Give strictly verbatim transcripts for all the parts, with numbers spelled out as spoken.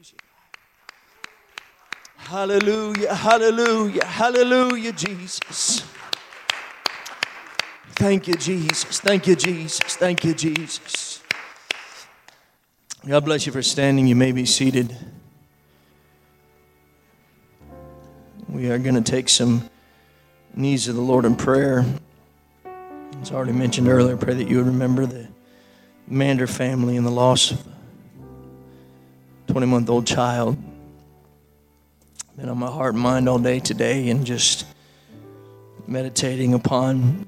Hallelujah, hallelujah, hallelujah, Jesus. Thank you, Jesus. Thank you, Jesus. Thank you, Jesus. God bless you for standing. You may be seated. We are going to take some needs of the Lord in prayer. As already mentioned earlier, I pray that you would remember the Mander family and the loss of a twenty-month-old child. Been on my heart and mind all day today, and just meditating upon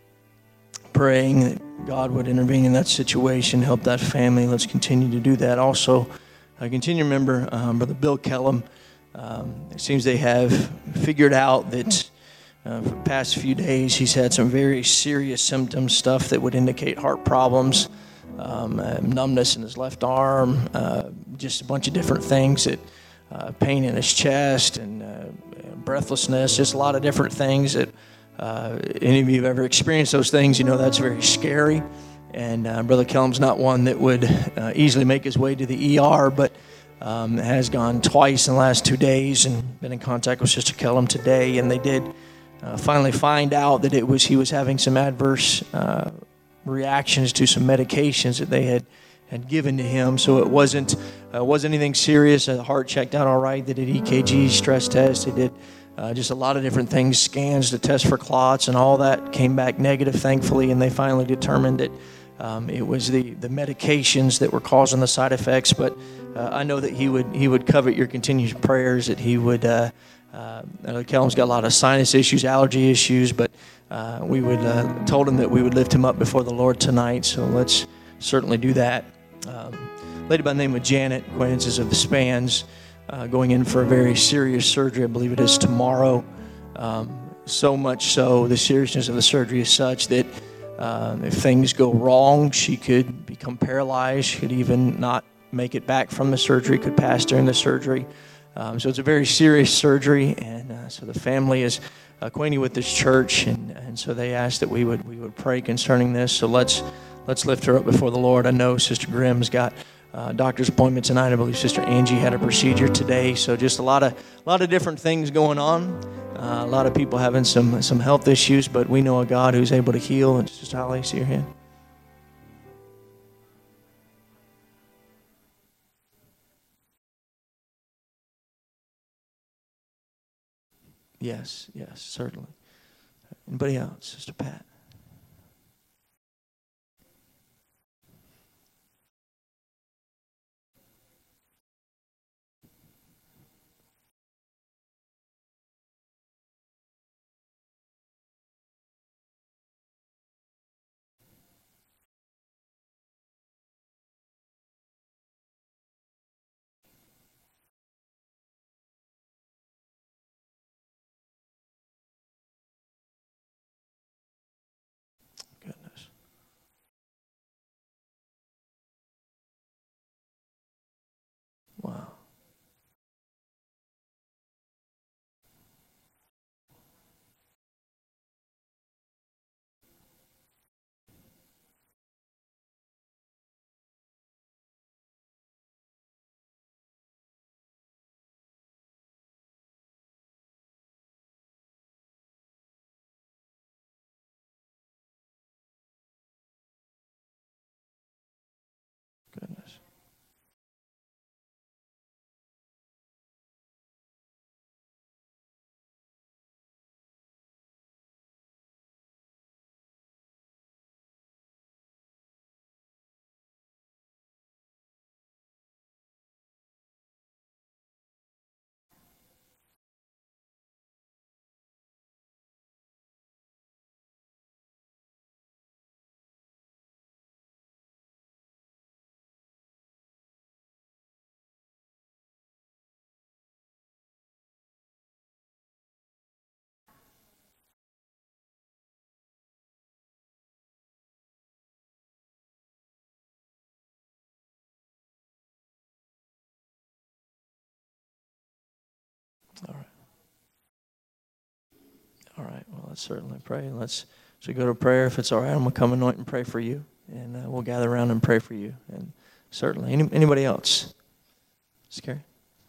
praying that God would intervene in that situation, help that family. Let's continue to do that. Also, I continue to remember um, Brother Bill Kellum. Um, it seems they have figured out that uh, for the past few days he's had some very serious symptoms, stuff that would indicate heart problems, um, uh, numbness in his left arm, uh, just a bunch of different things that Uh, pain in his chest and uh, breathlessness, just a lot of different things that uh, any of you have ever experienced those things, you know that's very scary. And uh, Brother Kellum's not one that would uh, easily make his way to the E R, but um, has gone twice in the last two days and been in contact with Sister Kellum today. And they did uh, finally find out that it was he was having some adverse uh, reactions to some medications that they had had given to him. So it wasn't uh, wasn't anything serious. The heart checked out all right. They did E K G, stress test. They did uh, just a lot of different things, scans to test for clots, and all that came back negative, thankfully. And they finally determined that um, it was the, the medications that were causing the side effects. But uh, I know that he would he would covet your continued prayers. That he would. Uh, uh, Kellum's got a lot of sinus issues, allergy issues, but uh, we would uh, told him that we would lift him up before the Lord tonight. So let's certainly do that. Um, lady by the name of Janet, acquaintances of the Spans, uh, going in for a very serious surgery. I believe it is tomorrow. Um, so much so, the seriousness of the surgery is such that uh, if things go wrong, she could become paralyzed. She could even not make it back from the surgery, could pass during the surgery. Um, so it's a very serious surgery, and uh, so the family is acquainted with this church, and, and so they asked that we would we would pray concerning this. So let's Let's lift her up before the Lord. I know Sister Grimm's got a doctor's appointment tonight. I believe Sister Angie had a procedure today. So just a lot of a lot of different things going on. Uh, a lot of people having some some health issues, but we know a God who's able to heal. And Sister Holly, see your hand. Yes, yes, certainly. Anybody else? Sister Pat. Goodness. Wow. Goodness. All right. All right. Well, let's certainly pray. Let's as we go to prayer. If it's all right, I'm gonna come anoint and pray for you, and uh, we'll gather around and pray for you. And certainly, any, anybody else? Scary.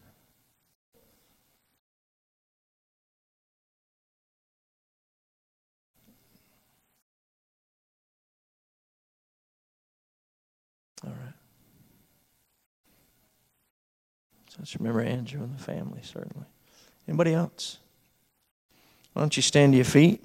All right. So let's remember Andrew and the family, certainly. Anybody else? Why don't you stand to your feet?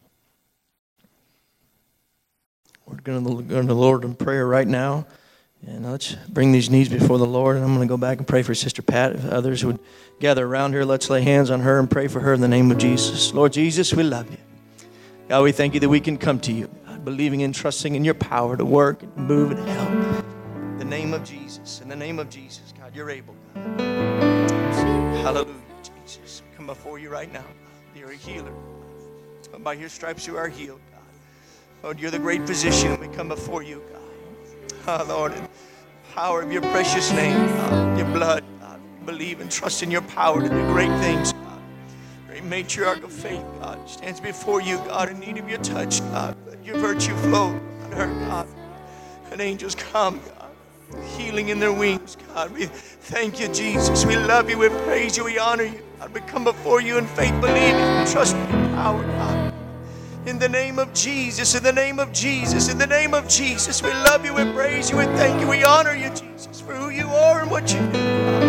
We're going to go to the Lord in prayer right now. And let's bring these needs before the Lord. And I'm going to go back and pray for Sister Pat. If others would gather around here, let's lay hands on her and pray for her in the name of Jesus. Lord Jesus, we love you. God, we thank you that we can come to you, God, believing and trusting in your power to work and move and help. In the name of Jesus. In the name of Jesus, God, you're able. God. Hallelujah, Jesus. We come before you right now. God. You're a healer. By your stripes you are healed, God. Lord, you're the great physician, and we come before you, God. Oh, Lord, in the power of your precious name, God, your blood, God, we believe and trust in your power to do great things, God. Great matriarch of faith, God, stands before you, God, in need of your touch, God. Let your virtue flow on her, God. And angels come, God, healing in their wings, God. We thank you, Jesus. We love you, we praise you, we honor you, God. We come before you in faith, believing and trusting in your power, God. In the name of Jesus, in the name of Jesus, in the name of Jesus, we love you, we praise you, we thank you, we honor you, Jesus, for who you are and what you do.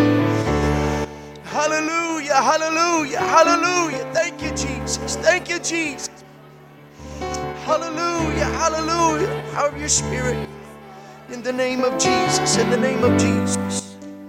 Hallelujah, hallelujah, hallelujah. Thank you, Jesus. Thank you, Jesus. Hallelujah, hallelujah. Power of your Spirit. In the name of Jesus, in the name of Jesus.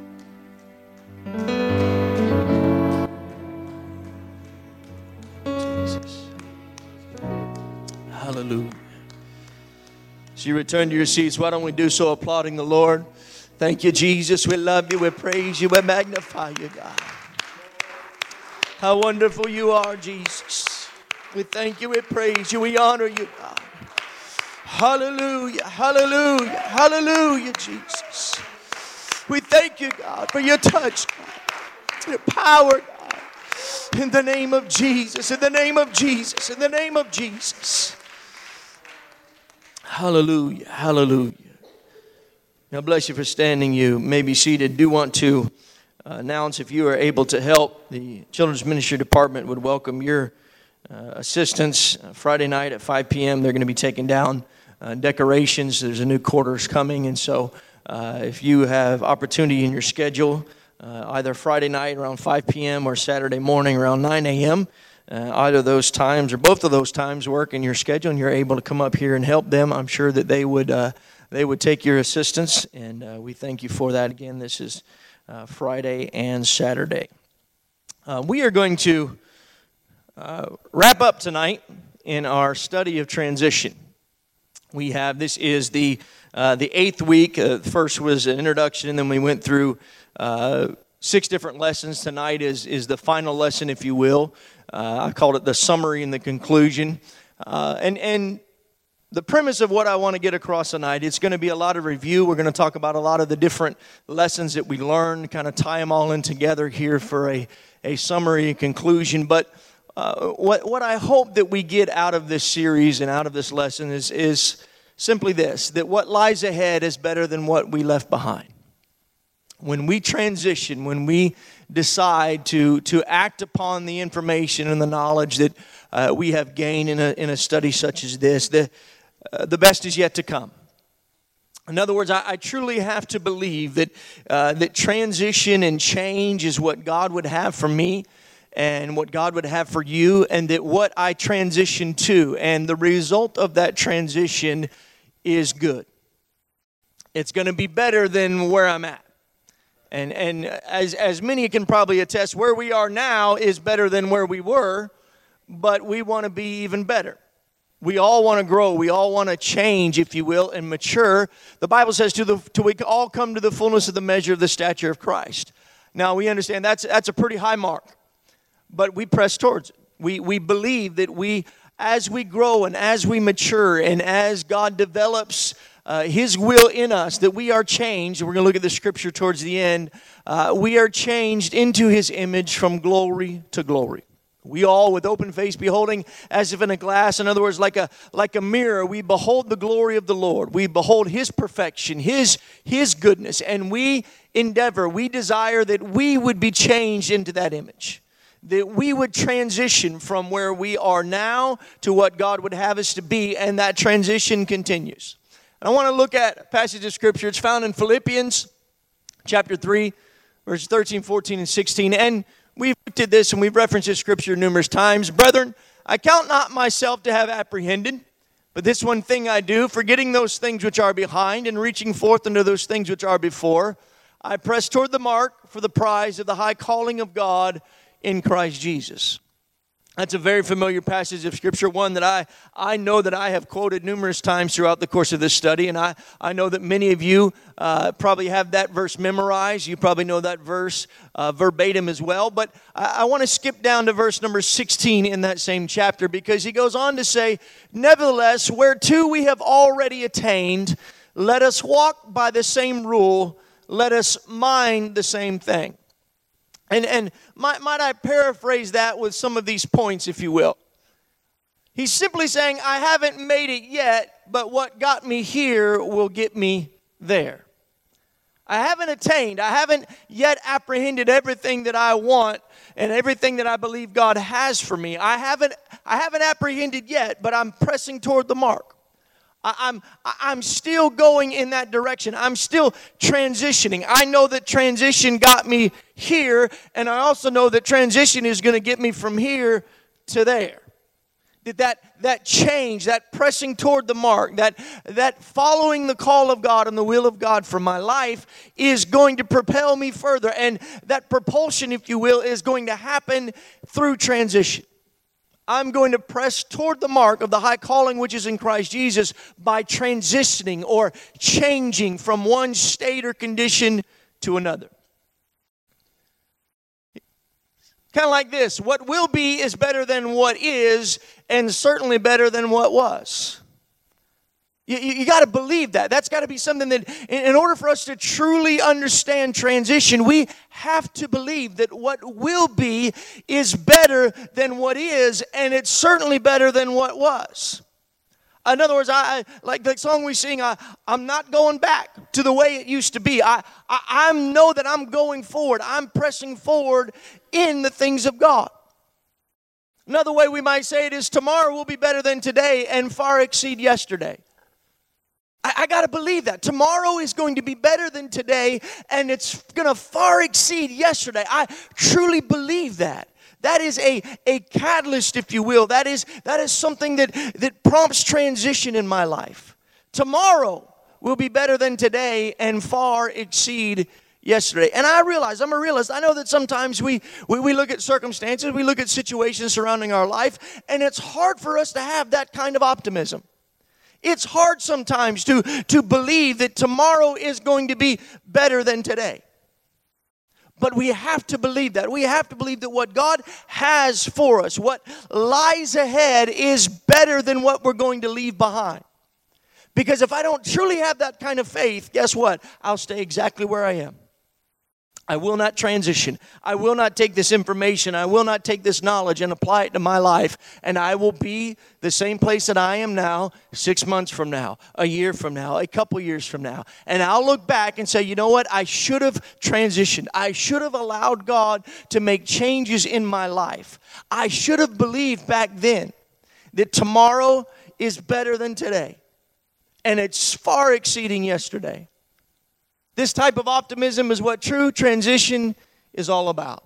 Hallelujah. As you return to your seats, why don't we do so applauding the Lord? Thank you, Jesus. We love you. We praise you. We magnify you, God. How wonderful you are, Jesus. We thank you. We praise you. We honor you, God. Hallelujah. Hallelujah. Hallelujah, Jesus. We thank you, God, for your touch, God. Your power, God. In the name of Jesus. In the name of Jesus. In the name of Jesus. Hallelujah, hallelujah. God bless you for standing. You may be seated. Do want to uh, announce, if you are able to help, the Children's Ministry Department would welcome your uh, assistance. Uh, Friday night at five p.m. they're going to be taking down uh, decorations. There's a new quarters coming, and so uh, if you have opportunity in your schedule, uh, either Friday night around five p.m. or Saturday morning around nine a.m., Uh, either of those times or both of those times work in your schedule and you're able to come up here and help them, I'm sure that they would uh, they would take your assistance, and uh, we thank you for that. Again, this is uh, Friday and Saturday. Uh, we are going to uh, wrap up tonight in our study of transition. We have, this is the uh, the eighth week. Uh, the first was an introduction, and then we went through uh, six different lessons. Tonight is is the final lesson, if you will. Uh, I called it the summary and the conclusion. Uh, and, and the premise of what I want to get across tonight, it's going to be a lot of review. We're going to talk about a lot of the different lessons that we learned, kind of tie them all in together here for a, a summary and conclusion. But uh, what, what I hope that we get out of this series and out of this lesson is, is simply this, that what lies ahead is better than what we left behind. When we transition, when we decide to, to act upon the information and the knowledge that uh, we have gained in a, in a study such as this, the, uh, the best is yet to come. In other words, I, I truly have to believe that, uh, that transition and change is what God would have for me and what God would have for you, and that what I transition to and the result of that transition is good. It's going to be better than where I'm at. And and as as many can probably attest, where we are now is better than where we were, but we want to be even better. We all want to grow. We all want to change, if you will, and mature. The Bible says, "To the till we all come to the fullness of the measure of the stature of Christ." Now we understand that's that's a pretty high mark, but we press towards it. We we believe that we, as we grow and as we mature and as God develops Uh, His will in us, that we are changed. We're going to look at the scripture towards the end. Uh, we are changed into His image from glory to glory. We all, with open face, beholding as if in a glass, in other words, like a like a mirror, we behold the glory of the Lord. We behold His perfection, His, His goodness, and we endeavor, we desire that we would be changed into that image, that we would transition from where we are now to what God would have us to be, and that transition continues. And I want to look at a passage of Scripture. It's found in Philippians chapter three, verses thirteen, fourteen, and sixteen, and we've looked at this and we've referenced this scripture numerous times. Brethren, I count not myself to have apprehended, but this one thing I do, forgetting those things which are behind and reaching forth unto those things which are before, I press toward the mark for the prize of the high calling of God in Christ Jesus. That's a very familiar passage of Scripture, one that I, I know that I have quoted numerous times throughout the course of this study, and I, I know that many of you uh, probably have that verse memorized. You probably know that verse uh, verbatim as well, but I, I want to skip down to verse number sixteen in that same chapter, because he goes on to say, nevertheless, whereto we have already attained, let us walk by the same rule, let us mind the same thing. And, and might, might I paraphrase that with some of these points, if you will? He's simply saying, I haven't made it yet, but what got me here will get me there. I haven't attained. I haven't yet apprehended everything that I want and everything that I believe God has for me. I haven't, I haven't apprehended yet, but I'm pressing toward the mark. I'm, I'm still going in that direction. I'm still transitioning. I know that transition got me here, and I also know that transition is going to get me from here to there. That, that that change, that pressing toward the mark, that, that following the call of God and the will of God for my life is going to propel me further. And that propulsion, if you will, is going to happen through transition. I'm going to press toward the mark of the high calling which is in Christ Jesus by transitioning or changing from one state or condition to another. Kind of like this, what will be is better than what is, and certainly better than what was. You, you, you got to believe that. That's got to be something that, in, in order for us to truly understand transition, we have to believe that what will be is better than what is, and it's certainly better than what was. In other words, I, I like the song we sing, I, I'm not going back to the way it used to be. I, I, I know that I'm going forward. I'm pressing forward in the things of God. Another way we might say it is tomorrow will be better than today and far exceed yesterday. I, I got to believe that. Tomorrow is going to be better than today, and it's going to far exceed yesterday. I truly believe that. That is a, a catalyst, if you will. That is, that is something that, that prompts transition in my life. Tomorrow will be better than today and far exceed yesterday. And I realize, I'm a realist, I know that sometimes we, we, we look at circumstances, we look at situations surrounding our life, and it's hard for us to have that kind of optimism. It's hard sometimes to, to believe that tomorrow is going to be better than today. But we have to believe that. We have to believe that what God has for us, what lies ahead, is better than what we're going to leave behind. Because if I don't truly have that kind of faith, guess what? I'll stay exactly where I am. I will not transition. I will not take this information. I will not take this knowledge and apply it to my life. And I will be the same place that I am now, six months from now, a year from now, a couple years from now. And I'll look back and say, you know what? I should have transitioned. I should have allowed God to make changes in my life. I should have believed back then that tomorrow is better than today. And it's far exceeding yesterday. This type of optimism is what true transition is all about.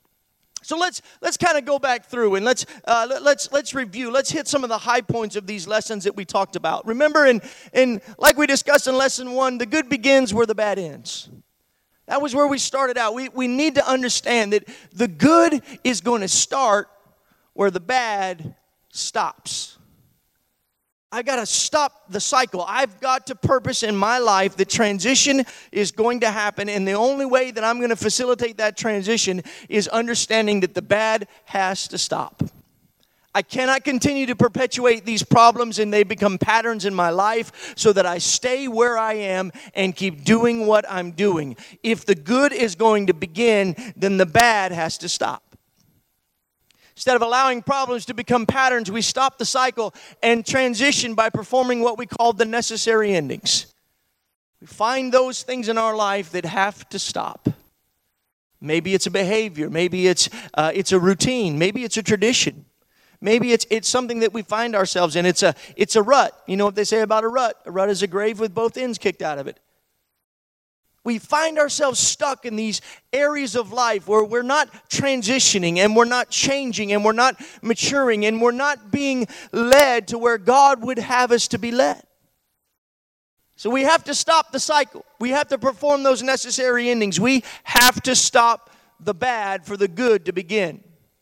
So let's let's kind of go back through and let's uh, let, let's let's review. Let's hit some of the high points of these lessons that we talked about. Remember, in in like we discussed in lesson one, the good begins where the bad ends. That was where we started out. We we need to understand that the good is going to start where the bad stops. I got to stop the cycle. I've got to purpose in my life that transition is going to happen, and the only way that I'm going to facilitate that transition is understanding that the bad has to stop. I cannot continue to perpetuate these problems and they become patterns in my life so that I stay where I am and keep doing what I'm doing. If the good is going to begin, then the bad has to stop. Instead of allowing problems to become patterns, we stop the cycle and transition by performing what we call the necessary endings. We find those things in our life that have to stop. Maybe it's a behavior. Maybe it's uh, it's a routine. Maybe it's a tradition. Maybe it's it's something that we find ourselves in. It's a it's a rut. You know what they say about a rut? A rut is a grave with both ends kicked out of it. We find ourselves stuck in these areas of life where we're not transitioning and we're not changing and we're not maturing and we're not being led to where God would have us to be led. So we have to stop the cycle. We have to perform those necessary endings. We have to stop the bad for the good to begin.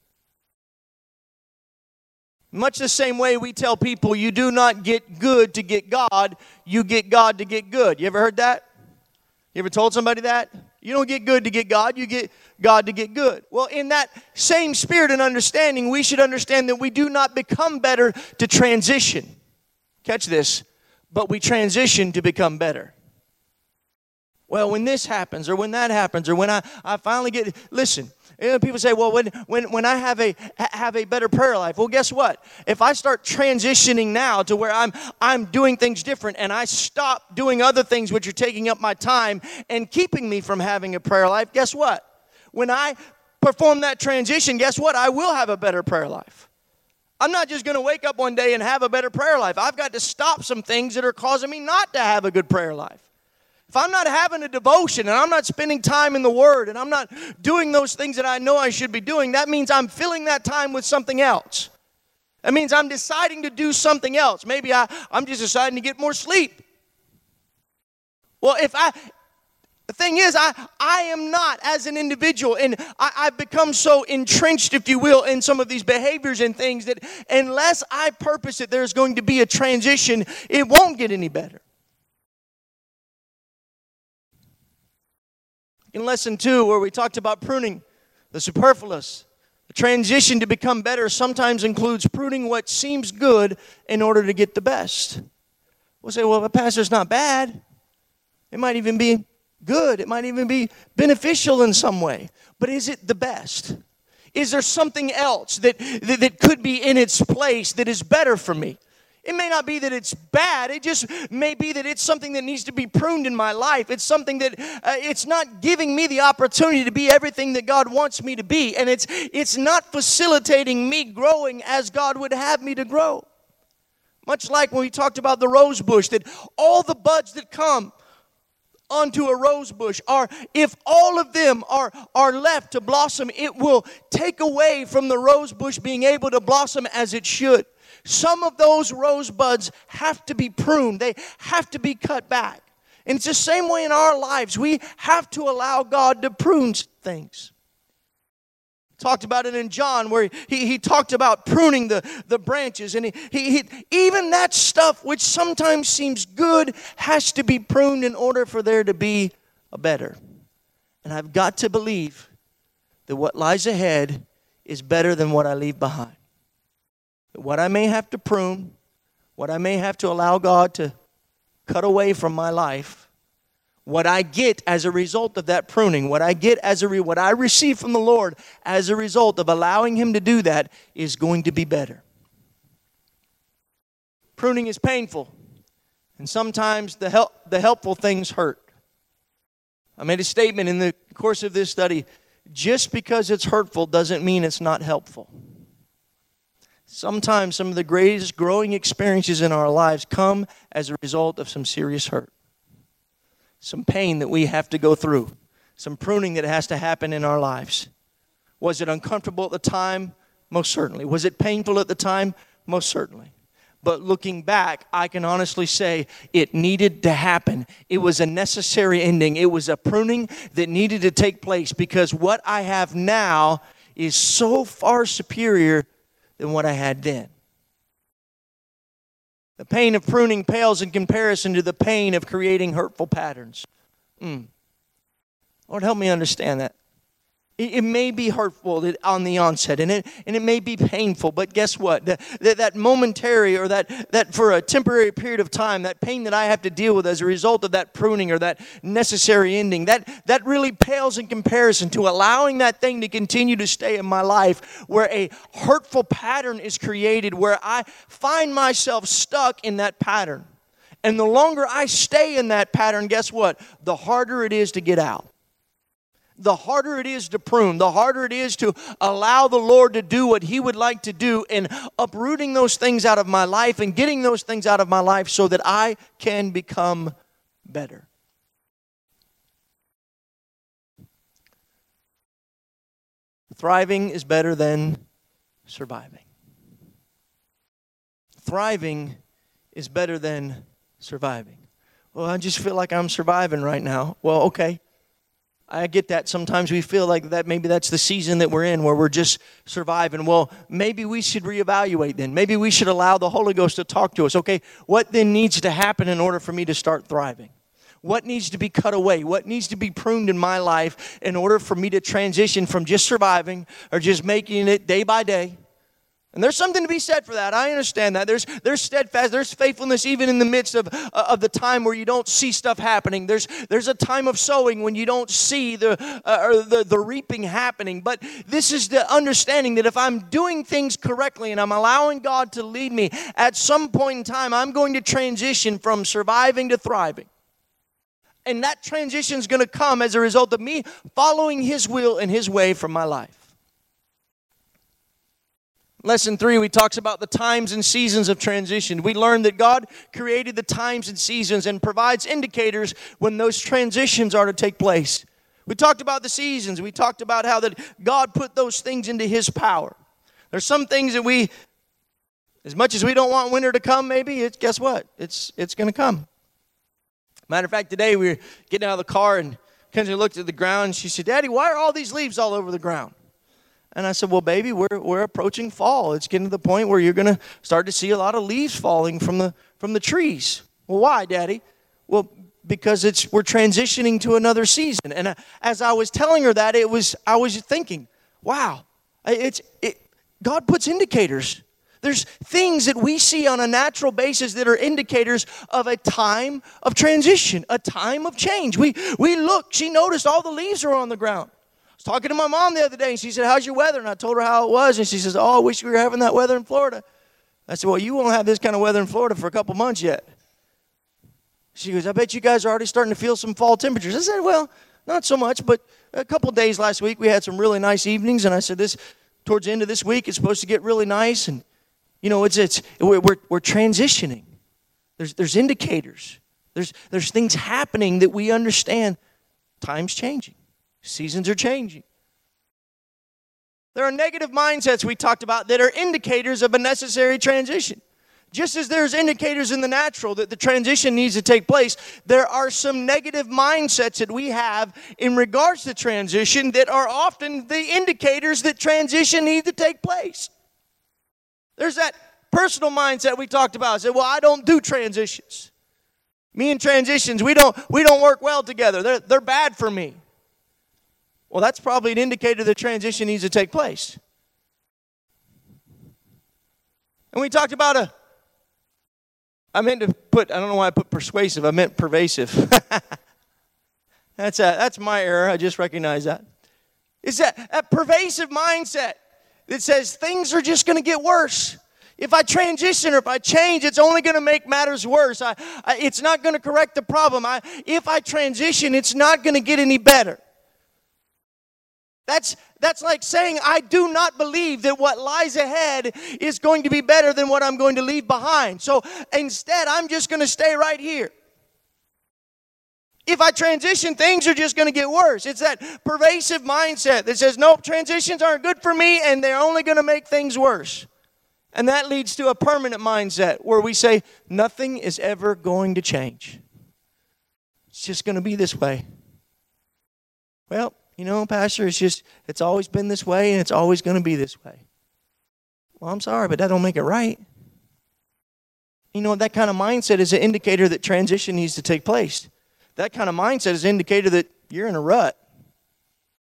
Much the same way we tell people you do not get good to get God, you get God to get good. You ever heard that? You ever told somebody that? You don't get good to get God, you get God to get good. Well, in that same spirit and understanding, we should understand that we do not become better to transition. Catch this. But we transition to become better. Well, when this happens, or when that happens, or when I, I finally get, listen, you know, people say, well, when when when I have a have a better prayer life, well, guess what? If I start transitioning now to where I'm I'm doing things different, and I stop doing other things which are taking up my time and keeping me from having a prayer life, guess what? When I perform that transition, guess what? I will have a better prayer life. I'm not just going to wake up one day and have a better prayer life. I've got to stop some things that are causing me not to have a good prayer life. If I'm not having a devotion and I'm not spending time in the Word and I'm not doing those things that I know I should be doing, that means I'm filling that time with something else. That means I'm deciding to do something else. Maybe I, I'm just deciding to get more sleep. Well, if I... The thing is, I, I am not as an individual, and I, I've become so entrenched, if you will, in some of these behaviors and things that unless I purpose it, there's going to be a transition, it won't get any better. In lesson two, where we talked about pruning the superfluous, the transition to become better sometimes includes pruning what seems good in order to get the best. We'll say, well, the pastor's not bad. It might even be good. It might even be beneficial in some way. But is it the best? Is there something else that, that, that could be in its place that is better for me? It may not be that it's bad. It just may be that it's something that needs to be pruned in my life. It's something that uh, it's not giving me the opportunity to be everything that God wants me to be. And it's it's not facilitating me growing as God would have me to grow. Much like when we talked about the rose bush, that all the buds that come onto a rose bush are, if all of them are, are left to blossom, it will take away from the rose bush being able to blossom as it should. Some of those rose buds have to be pruned. They have to be cut back. And it's the same way in our lives. We have to allow God to prune things. Talked about it in John where he, he talked about pruning the, the branches. And he, he, he even that stuff which sometimes seems good has to be pruned in order for there to be a better. And I've got to believe that what lies ahead is better than what I leave behind. What I may have to prune, what I may have to allow God to cut away from my life, what I get as a result of that pruning, what I get as a re- what I receive from the Lord as a result of allowing Him to do that is going to be better. Pruning is painful, and sometimes the help, the helpful things hurt. I made a statement in the course of this study, just because it's hurtful doesn't mean it's not helpful. Sometimes some of the greatest growing experiences in our lives come as a result of some serious hurt. Some pain that we have to go through. Some pruning that has to happen in our lives. Was it uncomfortable at the time? Most certainly. Was it painful at the time? Most certainly. But looking back, I can honestly say it needed to happen. It was a necessary ending. It was a pruning that needed to take place because what I have now is so far superior than what I had then. The pain of pruning pales in comparison to the pain of creating hurtful patterns. Mm. Lord, help me understand that. It, it may be hurtful on the onset, and it and it may be painful, but guess what? That, that, that momentary or that, that for a temporary period of time, that pain that I have to deal with as a result of that pruning or that necessary ending, that, that really pales in comparison to allowing that thing to continue to stay in my life where a hurtful pattern is created, where I find myself stuck in that pattern. And the longer I stay in that pattern, guess what? The harder it is to get out. The harder it is to prune, the harder it is to allow the Lord to do what He would like to do in uprooting those things out of my life and getting those things out of my life so that I can become better. Thriving is better than surviving. Thriving is better than surviving. Well, I just feel like I'm surviving right now. Well, okay. I get that. Sometimes we feel like that maybe that's the season that we're in where we're just surviving. Well, maybe we should reevaluate then. Maybe we should allow the Holy Ghost to talk to us. Okay, what then needs to happen in order for me to start thriving? What needs to be cut away? What needs to be pruned in my life in order for me to transition from just surviving or just making it day by day? And there's something to be said for that. I understand that. There's there's steadfast, there's faithfulness even in the midst of, uh, of the time where you don't see stuff happening. There's there's a time of sowing when you don't see the, uh, or the, the reaping happening. But this is the understanding that if I'm doing things correctly and I'm allowing God to lead me, at some point in time I'm going to transition from surviving to thriving. And that transition is going to come as a result of me following His will and His way from my life. Lesson three, we talks about the times and seasons of transition. We learned that God created the times and seasons and provides indicators when those transitions are to take place. We talked about the seasons. We talked about how that God put those things into His power. There's some things that we, as much as we don't want winter to come, maybe, it's, guess what? It's, it's going to come. Matter of fact, today we were getting out of the car and Kenzie looked at the ground and she said, Daddy, why are all these leaves all over the ground? And I said, well, baby, we're we're approaching fall. It's getting to the point where you're going to start to see a lot of leaves falling from the from the trees. Well, why, Daddy? Well, because it's we're transitioning to another season. And as I was telling her that, it was I was thinking, wow, it's it, God puts indicators. There's things that we see on a natural basis that are indicators of a time of transition, a time of change. We we look. She noticed all the leaves are on the ground. I was talking to my mom the other day, and she said, how's your weather? And I told her how it was, and she says, oh, I wish we were having that weather in Florida. I said, well, you won't have this kind of weather in Florida for a couple months yet. She goes, I bet you guys are already starting to feel some fall temperatures. I said, well, not so much, but a couple days last week, we had some really nice evenings, and I said, this towards the end of this week, it's supposed to get really nice, and, you know, it's it's we're we're, we're transitioning. There's there's indicators. There's there's things happening that we understand. Time's changing. Seasons are changing. There are negative mindsets we talked about that are indicators of a necessary transition. Just as there's indicators in the natural that the transition needs to take place, there are some negative mindsets that we have in regards to transition that are often the indicators that transition needs to take place. There's that personal mindset we talked about. I said, well, I don't do transitions. Me and transitions, we don't we don't work well together. They're, they're bad for me. Well, that's probably an indicator that transition needs to take place. And we talked about a, I meant to put, I don't know why I put persuasive, I meant pervasive. that's a, that's my error, I just recognize that. It's that, that pervasive mindset that says things are just going to get worse. If I transition or if I change, it's only going to make matters worse. I, I, it's not going to correct the problem. I, if I transition, it's not going to get any better. That's that's like saying I do not believe that what lies ahead is going to be better than what I'm going to leave behind. So instead, I'm just going to stay right here. If I transition, things are just going to get worse. It's that pervasive mindset that says, nope, transitions aren't good for me and they're only going to make things worse. And that leads to a permanent mindset where we say, nothing is ever going to change. It's just going to be this way. Well, you know, Pastor, it's just, it's always been this way and it's always going to be this way. Well, I'm sorry, but that don't make it right. You know, that kind of mindset is an indicator that transition needs to take place. That kind of mindset is an indicator that you're in a rut.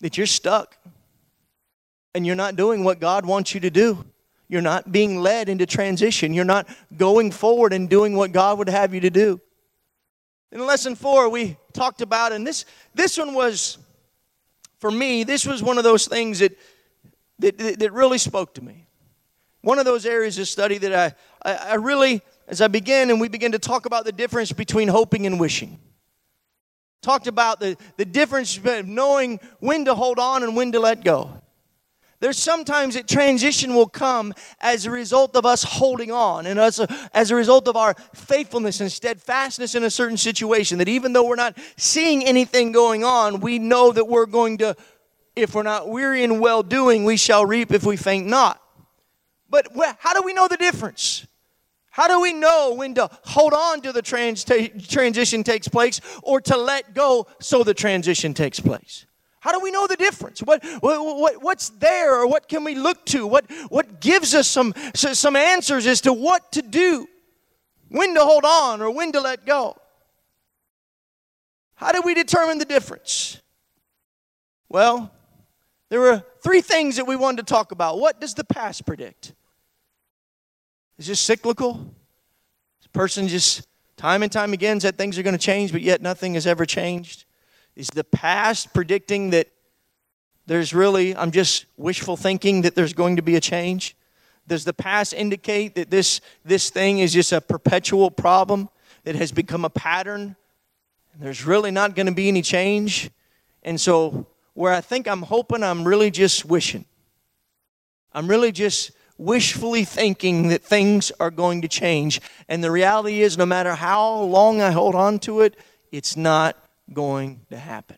that you're stuck and you're not doing what God wants you to do. You're not being led into transition. You're not going forward and doing what God would have you to do. In lesson four, we talked about, and this this one was, for me, this was one of those things that that, that really spoke to me. One of those areas of study that I, I, I really, as I began and we began to talk about the difference between hoping and wishing. Talked about the, the difference between knowing when to hold on and when to let go. There's sometimes that transition will come as a result of us holding on and as a, as a result of our faithfulness and steadfastness in a certain situation, that even though we're not seeing anything going on, we know that we're going to, if we're not weary in well-doing, we shall reap if we faint not. But how do we know the difference? How do we know when to hold on to the trans- transition takes place or to let go so the transition takes place? How do we know the difference? What, what, what what's there, or what can we look to? What what gives us some some answers as to what to do, when to hold on or when to let go? How do we determine the difference? Well, there were three things that we wanted to talk about. What does the past predict? Is this cyclical? This person just time and time again said things are going to change, but yet nothing has ever changed. Is the past predicting that there's really, I'm just wishful thinking that there's going to be a change? Does the past indicate that this, this thing is just a perpetual problem that has become a pattern? And there's really not going to be any change? And so where I think I'm hoping, I'm really just wishing. I'm really just wishfully thinking that things are going to change. And the reality is, no matter how long I hold on to it, it's not going to happen.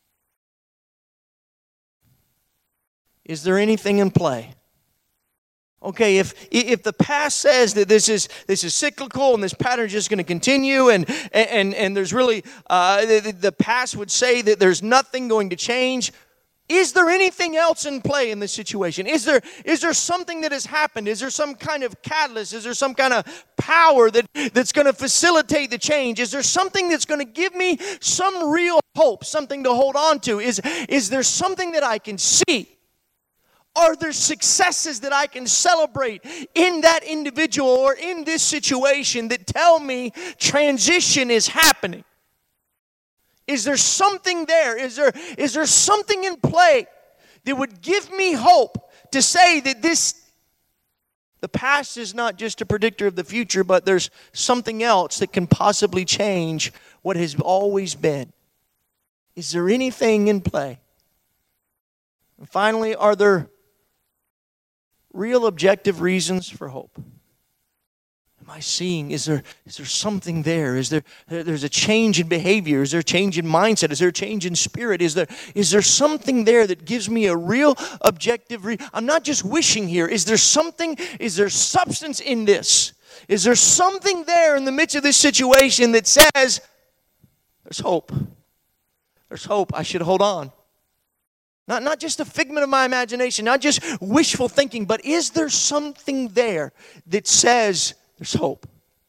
Is there anything in play? Okay, if if the past says that this is this is cyclical and this pattern is just going to continue, and and and there's really uh, the, the past would say that there's nothing going to change. Is there anything else in play in this situation? Is there is there something that has happened? Is there some kind of catalyst? Is there some kind of power that, that's going to facilitate the change? Is there something that's going to give me some real hope, something to hold on to? Is, is there something that I can see? Are there successes that I can celebrate in that individual or in this situation that tell me transition is happening? Is there something there? Is there, is there something in play that would give me hope to say that this, the past is not just a predictor of the future, but there's something else that can possibly change what has always been? Is there anything in play? And finally, are there real objective reasons for hope? Am I seeing, is there is there something there? Is there there's a change in behavior? Is there a change in mindset? Is there a change in spirit? Is there is there something there that gives me a real objective re- I'm not just wishing here. Is there something, is there substance in this? Is there something there in the midst of this situation that says there's hope? There's hope. I should hold on. Not, not just a figment of my imagination, not just wishful thinking, but is there something there that says there's hope?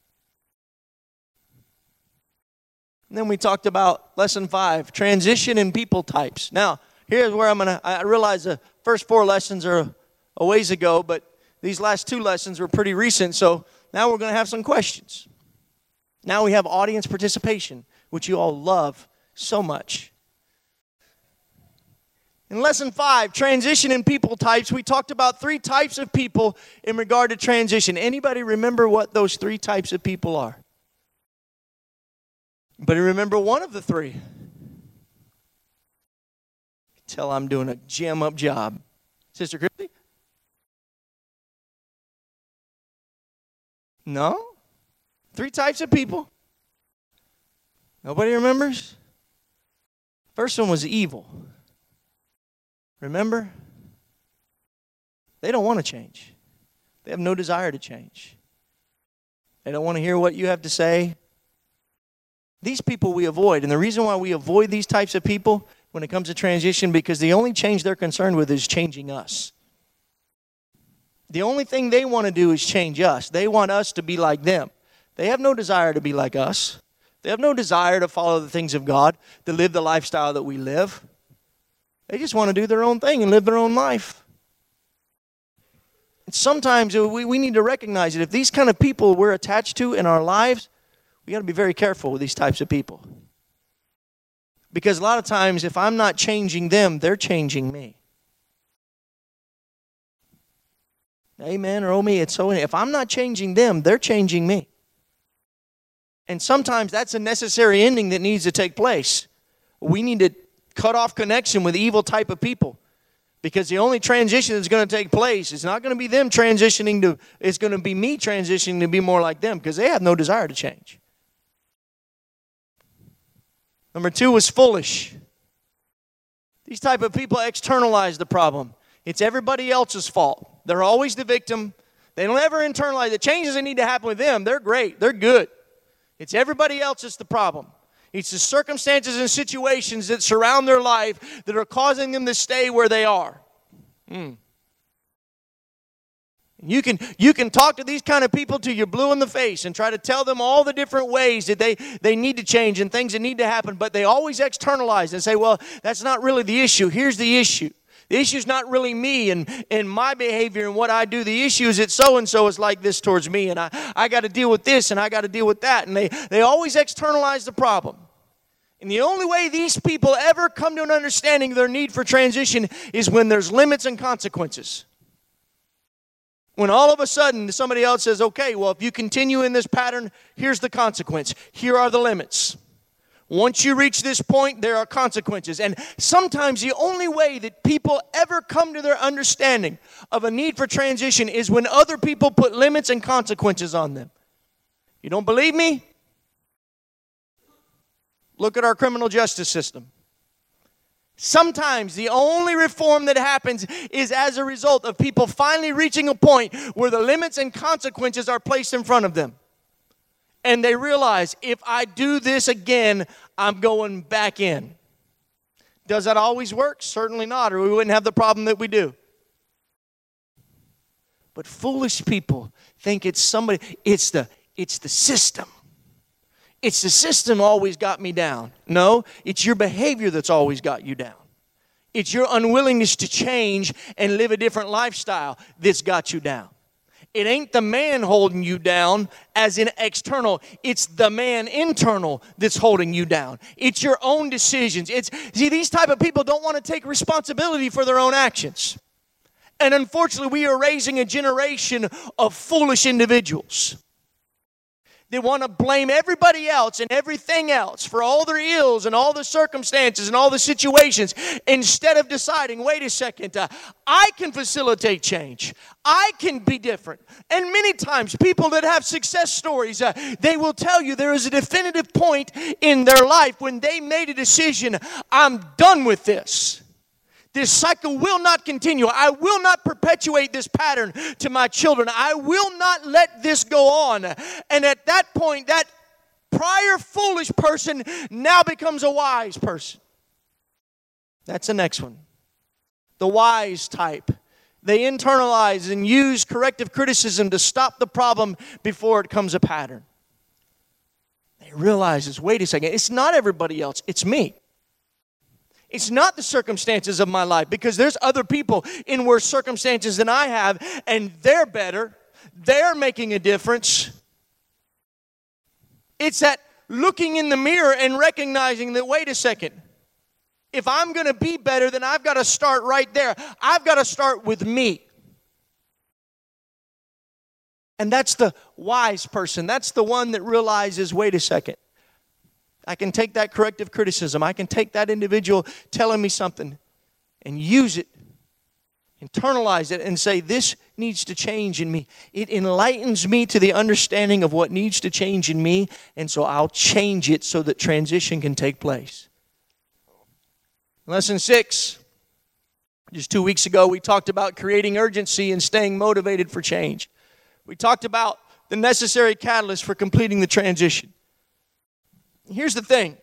And then we talked about lesson five, transition and people types. Now, here's where I'm going to, I realize the first four lessons are a ways ago, but these last two lessons were pretty recent, so now we're going to have some questions. Now we have audience participation, which you all love so much. In lesson five, transition and people types, we talked about three types of people in regard to transition. Anybody remember what those three types of people are? Anybody remember one of the three? Tell I'm doing a jam-up job. Sister Christy? No? Three types of people? Nobody remembers? First one was evil. Remember? They don't want to change. They have no desire to change. They don't want to hear what you have to say. These people we avoid. And the reason why we avoid these types of people when it comes to transition, because the only change they're concerned with is changing us. The only thing they want to do is change us. They want us to be like them. They have no desire to be like us. They have no desire to follow the things of God, to live the lifestyle that we live. They just want to do their own thing and live their own life. And sometimes we, we need to recognize that if these kind of people we're attached to in our lives, we got to be very careful with these types of people. Because a lot of times, if I'm not changing them, they're changing me. Amen or oh me, it's so. If I'm not changing them, they're changing me. And sometimes that's a necessary ending that needs to take place. We need to cut off connection with evil type of people. Because the only transition that's going to take place is not going to be them transitioning to, it's going to be me transitioning to be more like them. Because they have no desire to change. Number two was foolish. These type of people externalize the problem. It's everybody else's fault. They're always the victim. They don't ever internalize the changes that need to happen with them. They're great. They're good. It's everybody else that's the problem. It's the circumstances and situations that surround their life that are causing them to stay where they are. Mm. You can, you can talk to these kind of people till you're blue in the face and try to tell them all the different ways that they, they need to change and things that need to happen, but they always externalize and say, well, that's not really the issue. Here's the issue. The issue is not really me and, and my behavior and what I do. The issue is that so-and-so is like this towards me, and I, I got to deal with this and I got to deal with that. And they, they always externalize the problem. And the only way these people ever come to an understanding of their need for transition is when there's limits and consequences. When all of a sudden somebody else says, okay, well, if you continue in this pattern, here's the consequence. Here are the limits. Once you reach this point, there are consequences. And sometimes the only way that people ever come to their understanding of a need for transition is when other people put limits and consequences on them. You don't believe me? Look at our criminal justice system. Sometimes the only reform that happens is as a result of people finally reaching a point where the limits and consequences are placed in front of them. And they realize, if I do this again, I'm going back in. Does that always work? Certainly not, or we wouldn't have the problem that we do. But foolish people think it's somebody, it's the, it's the system. It's the system always got me down. No, it's your behavior that's always got you down. It's your unwillingness to change and live a different lifestyle that's got you down. It ain't the man holding you down as in external. It's the man internal that's holding you down. It's your own decisions. It's see, these type of people don't want to take responsibility for their own actions. And unfortunately, we are raising a generation of foolish individuals. They want to blame everybody else and everything else for all their ills and all the circumstances and all the situations instead of deciding, wait a second, uh, I can facilitate change. I can be different. And many times people that have success stories, uh, they will tell you there is a definitive point in their life when they made a decision, I'm done with this. This cycle will not continue. I will not perpetuate this pattern to my children. I will not let this go on. And at that point, that prior foolish person now becomes a wise person. That's the next one. The wise type. They internalize and use corrective criticism to stop the problem before it becomes a pattern. They realize, wait a second, it's not everybody else, it's me. It's not the circumstances of my life, because there's other people in worse circumstances than I have, and they're better. They're making a difference. It's that looking in the mirror and recognizing that, wait a second, if I'm going to be better, then I've got to start right there. I've got to start with me. And that's the wise person. That's the one that realizes, wait a second. I can take that corrective criticism. I can take that individual telling me something and use it, internalize it, and say, this needs to change in me. It enlightens me to the understanding of what needs to change in me, and so I'll change it so that transition can take place. Lesson six. Just two weeks ago, we talked about creating urgency and staying motivated for change. We talked about the necessary catalyst for completing the transition. Here's the thing.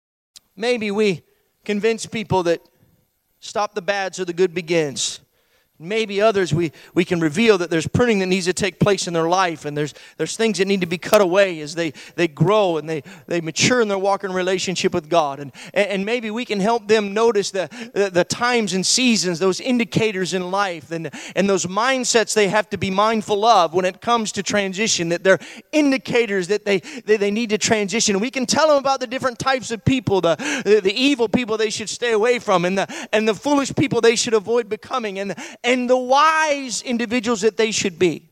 Maybe we convince people that stop the bad so the good begins. Maybe others, we, we can reveal that there's pruning that needs to take place in their life, and there's there's things that need to be cut away as they, they grow and they, they mature in their walk and relationship with God. And, and maybe we can help them notice the, the, the times and seasons, those indicators in life, and, and those mindsets they have to be mindful of when it comes to transition, that they're indicators that they, that they need to transition. We can tell them about the different types of people, the, the, the evil people they should stay away from, and the, and the foolish people they should avoid becoming, and and the wise individuals that they should be.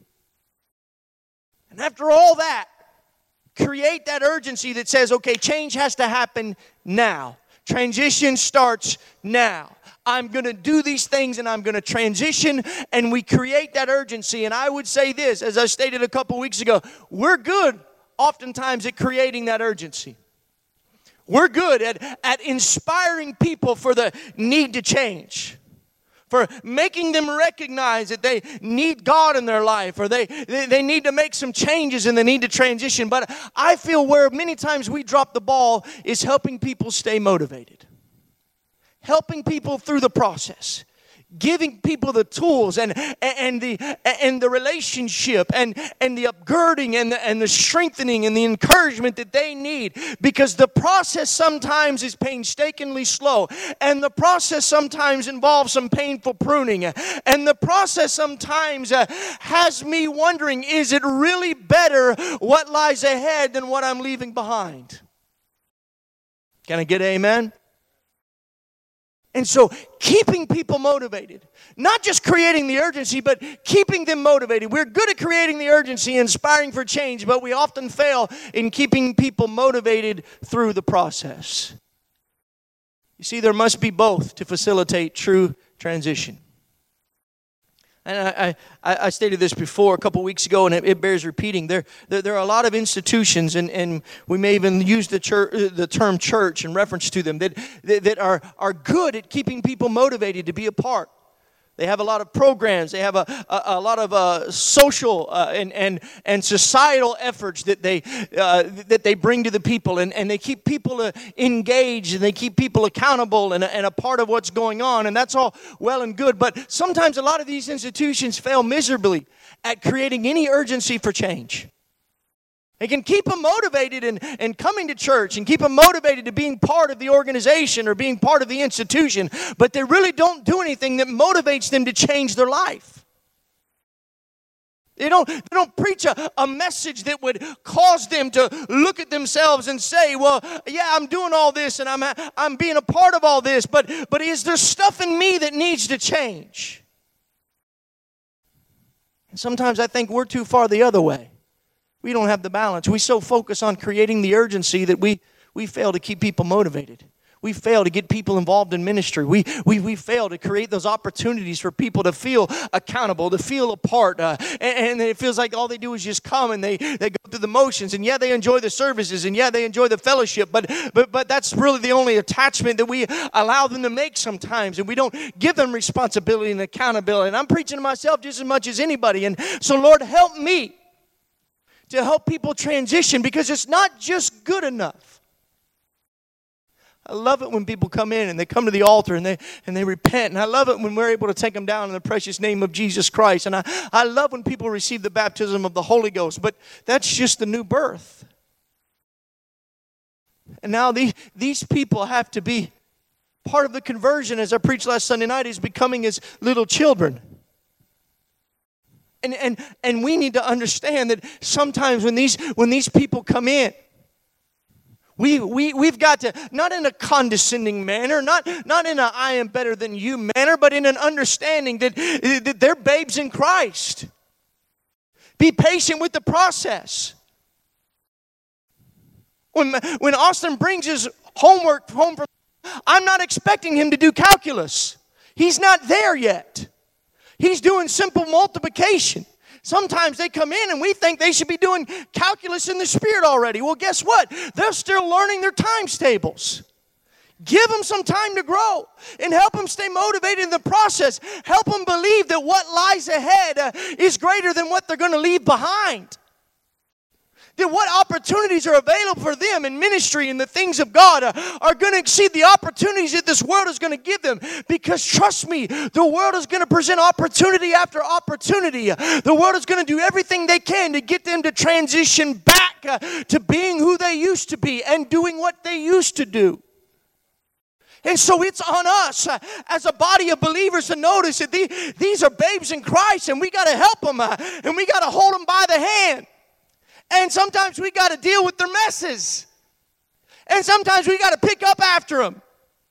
And after all that, create that urgency that says, okay, change has to happen now. Transition starts now. I'm going to do these things and I'm going to transition, and we create that urgency. And I would say this, as I stated a couple weeks ago, we're good oftentimes at creating that urgency. We're good at, at inspiring people for the need to change, for making them recognize that they need God in their life, or they, they, they need to make some changes and they need to transition. But I feel where many times we drop the ball is helping people stay motivated. Helping people through the process. Giving people the tools and, and, the, and the relationship and, and the upgirding and the, and the strengthening and the encouragement that they need. Because the process sometimes is painstakingly slow. And the process sometimes involves some painful pruning. And the process sometimes uh, has me wondering, is it really better what lies ahead than what I'm leaving behind? Can I get an amen? And so keeping people motivated, not just creating the urgency, but keeping them motivated. We're good at creating the urgency, inspiring for change, but we often fail in keeping people motivated through the process. You see, there must be both to facilitate true transition. And I, I, I stated this before a couple weeks ago, and it, it bears repeating. There, there, there are a lot of institutions, and, and we may even use the, church, the term church in reference to them, that, that, that are, are good at keeping people motivated to be a part. They have a lot of programs. They have a, a, a lot of uh, social uh, and, and, and societal efforts that they, uh, that they bring to the people. And, and they keep people uh, engaged, and they keep people accountable and, and a part of what's going on. And that's all well and good. But sometimes a lot of these institutions fail miserably at creating any urgency for change. They can keep them motivated and, and coming to church, and keep them motivated to being part of the organization or being part of the institution, but they really don't do anything that motivates them to change their life. They don't, they don't preach a, a message that would cause them to look at themselves and say, well, yeah, I'm doing all this and I'm, I'm being a part of all this, but, but is there stuff in me that needs to change? And sometimes I think we're too far the other way. We don't have the balance. We so focus on creating the urgency that we, we fail to keep people motivated. We fail to get people involved in ministry. We, we, we fail to create those opportunities for people to feel accountable, to feel a part. Uh, and, and it feels like all they do is just come and they, they go through the motions. And yeah, they enjoy the services. And yeah, they enjoy the fellowship. But, but, but that's really the only attachment that we allow them to make sometimes. And we don't give them responsibility and accountability. And I'm preaching to myself just as much as anybody. And so, Lord, help me to help people transition, because it's not just good enough. I love it when people come in and they come to the altar and they and they repent. And I love it when we're able to take them down in the precious name of Jesus Christ. And I, I love when people receive the baptism of the Holy Ghost. But that's just the new birth. And now these, these people have to be part of the conversion, as I preached last Sunday night, is becoming as little children. And, and and we need to understand that sometimes when these when these people come in, we we we've got to, not in a condescending manner, not not in a I am better than you manner, but in an understanding that, that they're babes in Christ. Be patient with the process. When when Austin brings his homework home from, I'm not expecting him to do calculus. He's not there yet. He's doing simple multiplication. Sometimes they come in and we think they should be doing calculus in the Spirit already. Well, guess what? They're still learning their times tables. Give them some time to grow and help them stay motivated in the process. Help them believe that what lies ahead uh, is greater than what they're going to leave behind. Then what opportunities are available for them in ministry and the things of God are, are going to exceed the opportunities that this world is going to give them. Because trust me, the world is going to present opportunity after opportunity. The world is going to do everything they can to get them to transition back uh, to being who they used to be and doing what they used to do. And so it's on us uh, as a body of believers to notice that the, these are babes in Christ, and we got to help them uh, and we got to hold them by the hand. And sometimes we got to deal with their messes. And sometimes we got to pick up after them.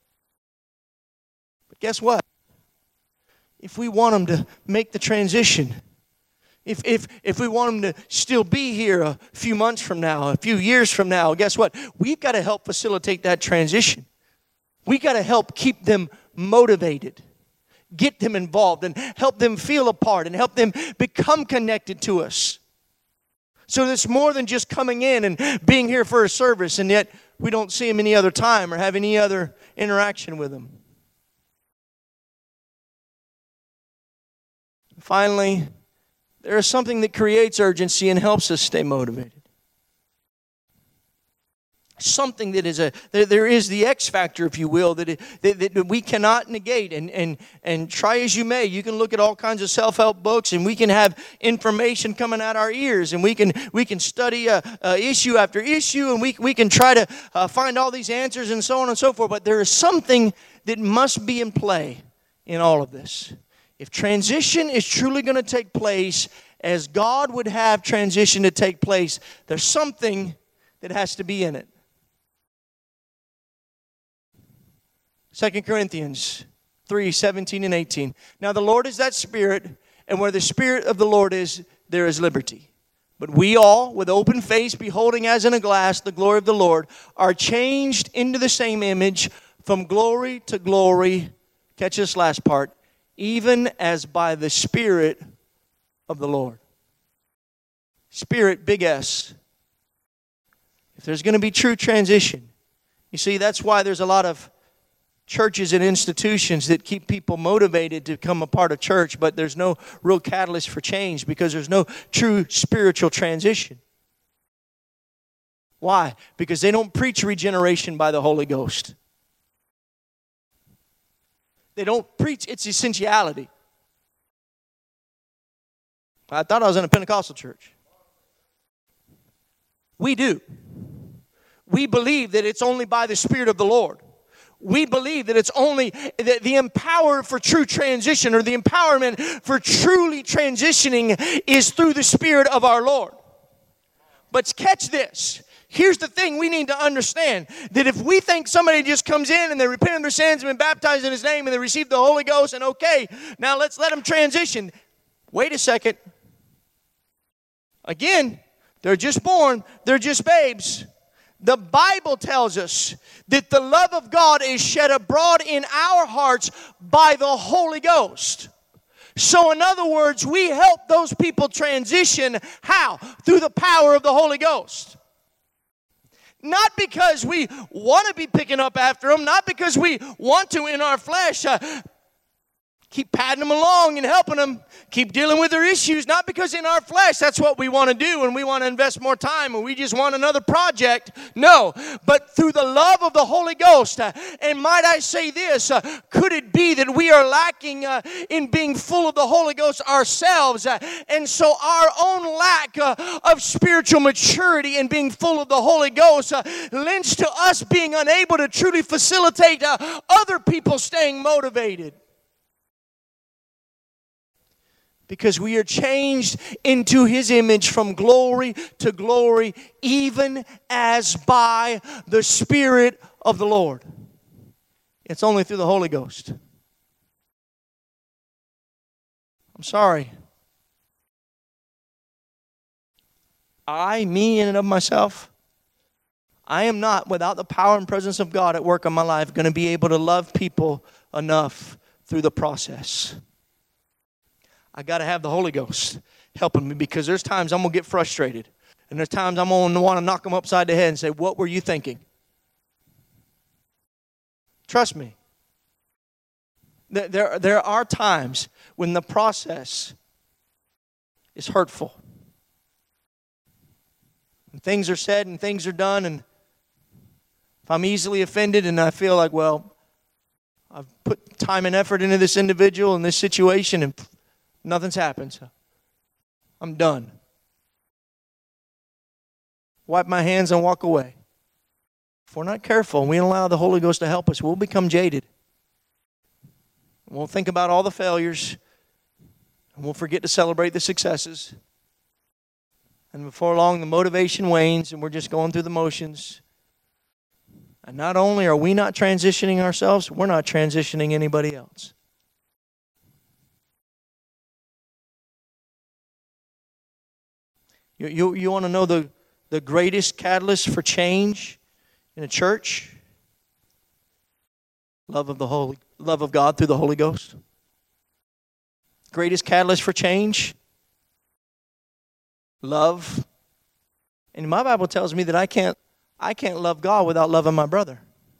But guess what? If we want them to make the transition, if, if, if we want them to still be here a few months from now, a few years from now, guess what? We've got to help facilitate that transition. We got to help keep them motivated, get them involved, and help them feel a part, and help them become connected to us. So it's more than just coming in and being here for a service, and yet we don't see them any other time or have any other interaction with them. Finally, there is something that creates urgency and helps us stay motivated. Something that is a, there is the X factor, if you will, that, it, that, that we cannot negate. And, and, and try as you may, you can look at all kinds of self-help books, and we can have information coming out our ears, and we can we can study uh, uh, issue after issue, and we, we can try to uh, find all these answers and so on and so forth. But there is something that must be in play in all of this. If transition is truly going to take place as God would have transition to take place, there's something that has to be in it. Second Corinthians three, seventeen and eighteen. Now the Lord is that Spirit, and where the Spirit of the Lord is, there is liberty. But we all, with open face, beholding as in a glass the glory of the Lord, are changed into the same image from glory to glory. Catch this last part. Even as by the Spirit of the Lord. Spirit, big S. If there's going to be true transition, you see, that's why there's a lot of churches and institutions that keep people motivated to become a part of church, but there's no real catalyst for change because there's no true spiritual transition. Why? Because they don't preach regeneration by the Holy Ghost. They don't preach its essentiality. I thought I was in a Pentecostal church. We do. We believe that it's only by the Spirit of the Lord. We believe that it's only the, the empower for true transition, or the empowerment for truly transitioning, is through the Spirit of our Lord. But catch this. Here's the thing we need to understand, that if we think somebody just comes in and they repent of their sins and been baptized in His name and they receive the Holy Ghost, and okay, now let's let them transition. Wait a second. Again, they're just born. They're just babes. The Bible tells us that the love of God is shed abroad in our hearts by the Holy Ghost. So in other words, we help those people transition. How? Through the power of the Holy Ghost. Not because we want to be picking up after them, not because we want to in our flesh uh, keep patting them along and helping them, keep dealing with their issues, not because in our flesh that's what we want to do and we want to invest more time and we just want another project. No, but through the love of the Holy Ghost. Uh, and might I say this, uh, could it be that we are lacking uh, in being full of the Holy Ghost ourselves? Uh, and so our own lack uh, of spiritual maturity and being full of the Holy Ghost uh, lends to us being unable to truly facilitate uh, other people staying motivated. Because we are changed into His image from glory to glory, even as by the Spirit of the Lord. It's only through the Holy Ghost. I'm sorry. I, me in and of myself, I am not, without the power and presence of God at work in my life, going to be able to love people enough through the process. I got to have the Holy Ghost helping me, because there's times I'm going to get frustrated. And there's times I'm going to want to knock them upside the head and say, what were you thinking? Trust me. There, there are times when the process is hurtful. And things are said and things are done, and if I'm easily offended and I feel like, well, I've put time and effort into this individual in this situation and nothing's happened, so I'm done. Wipe my hands and walk away. If we're not careful and we don't allow the Holy Ghost to help us, we'll become jaded. We'll think about all the failures, and we'll forget to celebrate the successes. And before long, the motivation wanes, and we're just going through the motions. And not only are we not transitioning ourselves, we're not transitioning anybody else. You, you, you want to know the, the greatest catalyst for change in a church? Love of the Holy, love of God through the Holy Ghost. Greatest catalyst for change? Love. And my Bible tells me that I can't I can't love God without loving my brother.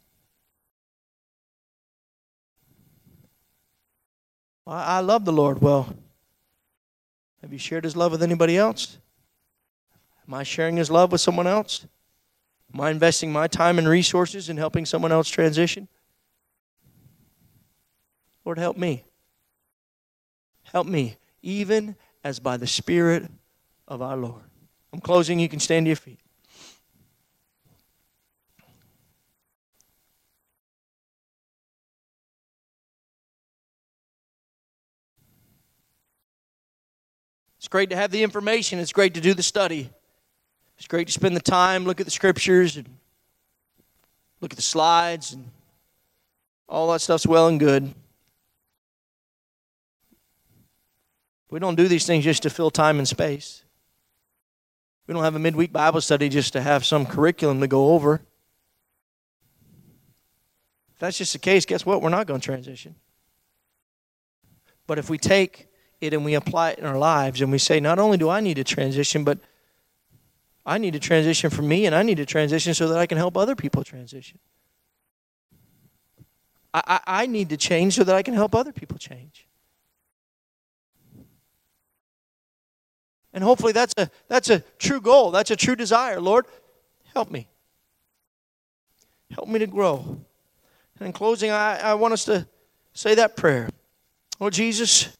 I, I love the Lord. Well, have you shared His love with anybody else? Am I sharing His love with someone else? Am I investing my time and resources in helping someone else transition? Lord, help me. Help me, even as by the Spirit of our Lord. I'm closing. You can stand to your feet. It's great to have the information. It's great to do the study. It's great to spend the time, look at the scriptures, and look at the slides, and all that stuff's well and good. We don't do these things just to fill time and space. We don't have a midweek Bible study just to have some curriculum to go over. If that's just the case, guess what? We're not going to transition. But if we take it and we apply it in our lives and we say, not only do I need to transition, but I need to transition for me, and I need to transition so that I can help other people transition. I, I, I need to change so that I can help other people change. And hopefully that's a that's a true goal. That's a true desire. Lord, help me. Help me to grow. And in closing, I, I want us to say that prayer. Lord Jesus,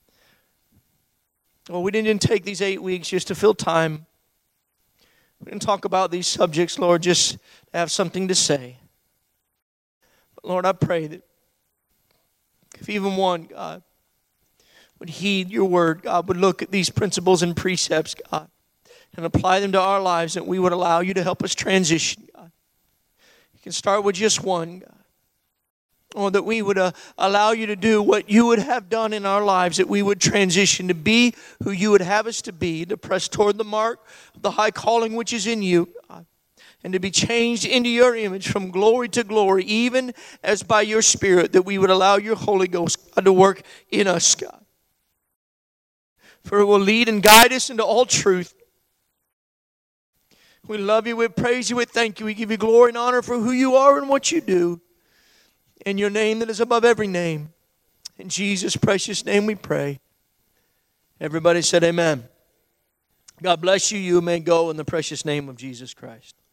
well, we didn't take these eight weeks just to fill time. We didn't talk about these subjects, Lord, just to have something to say. But Lord, I pray that if even one, God, would heed your word, God, would look at these principles and precepts, God, and apply them to our lives, that we would allow you to help us transition, God. You can start with just one, God. Or that we would uh, allow you to do what you would have done in our lives, that we would transition to be who you would have us to be, to press toward the mark of the high calling which is in you, God, and to be changed into your image from glory to glory, even as by your Spirit, that we would allow your Holy Ghost, God, to work in us, God. For it will lead and guide us into all truth. We love you, we praise you, we thank you, we give you glory and honor for who you are and what you do. In your name that is above every name. In Jesus' precious name we pray. Everybody said amen. God bless you. You may go in the precious name of Jesus Christ.